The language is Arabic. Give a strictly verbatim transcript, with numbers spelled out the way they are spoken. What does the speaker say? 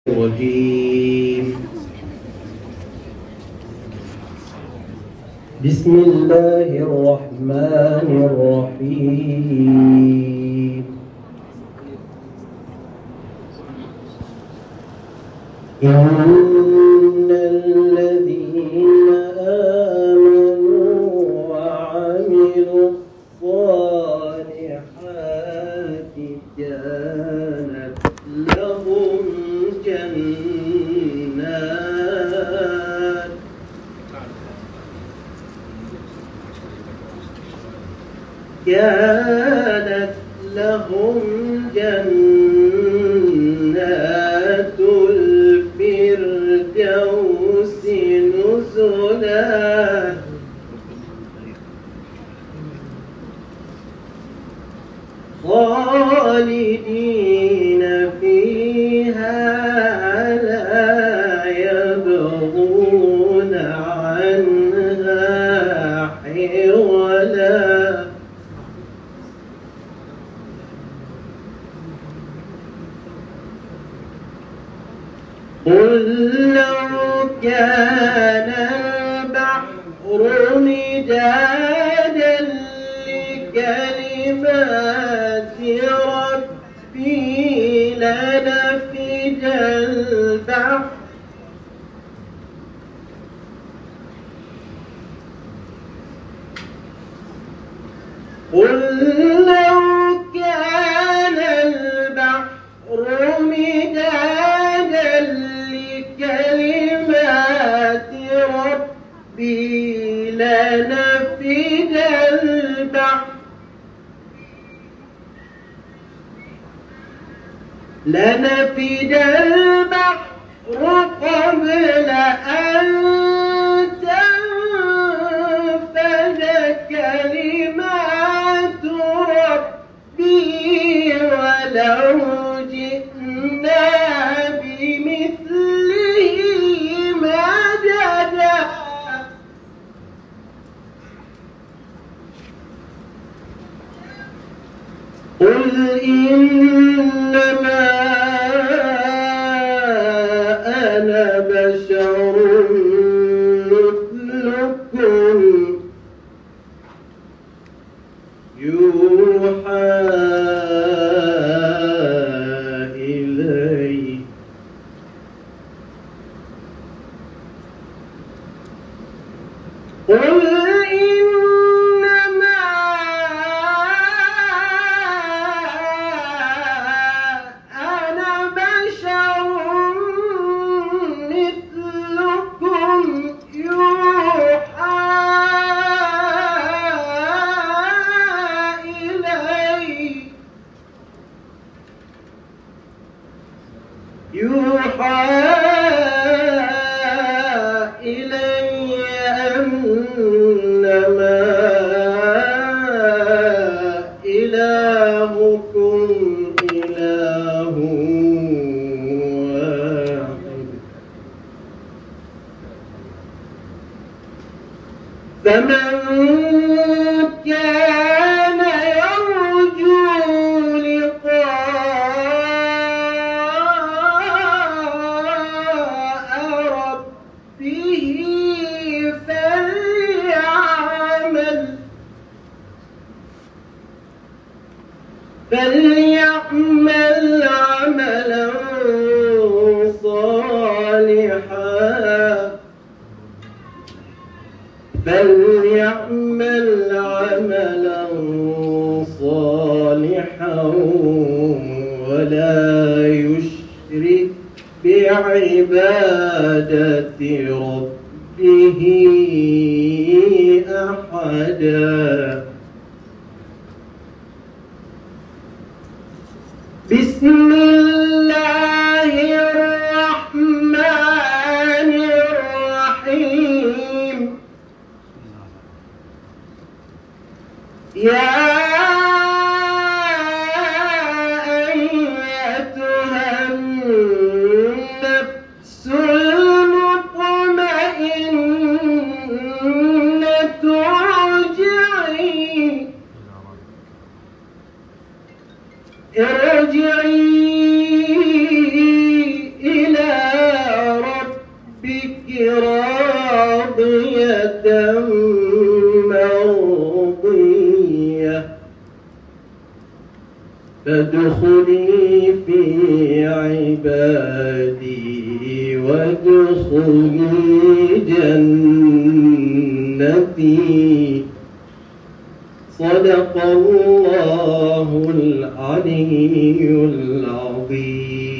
الرجيم. بسم الله الرحمن الرحيم. إن الذين آمنوا وعملوا الصالحات كانت لهم جنات كانت لهم جنات الفردوس نزلا خالدين فيها لا يبغون عنها حولا. قل لو كان البحر مدادا لكلمات ربي لنفد البحر قل لو كان البحر مدادا لكلمات ربي لنفد البحر لنفد البحر قبل أن تنفد كلمات ربي ولو جئنا بمثله مددا. قل إنما أنا بشر مثلكم يوحى إلي قل إنما أنا بشر مثلكم يوحى إلي يوحى إلي أنما إلهكم إله واحد فمن كان يرجو لقاء ربه فليعمل فليعمل عملا صالحا فليعمل عملا صالحا ولا يشرك بعبادة ربه أحدا. بسم الله الرحمن الرحيم. يا أيتها النفس المطمئنة ارجعي ارجعي فادخلي في عبادي وادخلي جنتي. صدق الله العلي العظيم.